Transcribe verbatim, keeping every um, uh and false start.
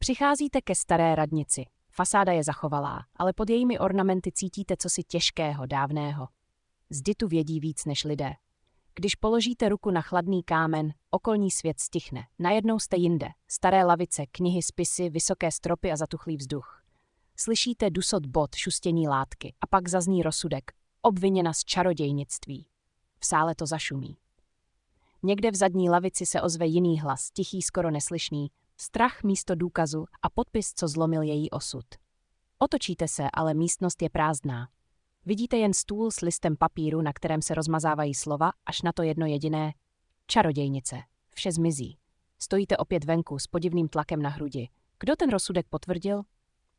Přicházíte ke staré radnici. Fasáda je zachovalá, ale pod jejími ornamenty cítíte cosi těžkého, dávného. Zdi tu vědí víc než lidé. Když položíte ruku na chladný kámen, okolní svět stichne. Najednou jste jinde. Staré lavice, knihy, spisy, vysoké stropy a zatuchlý vzduch. Slyšíte dusot bot, šustění látky a pak zazní rozsudek. Obviněna z čarodějnictví. V sále to zašumí. Někde v zadní lavici se ozve jiný hlas, tichý, skoro neslyšný, strach místo důkazu a podpis, co zlomil její osud. Otočíte se, ale místnost je prázdná. Vidíte jen stůl s listem papíru, na kterém se rozmazávají slova, až na to jedno jediné. Čarodějnice. Vše zmizí. Stojíte opět venku s podivným tlakem na hrudi. Kdo ten rozsudek potvrdil?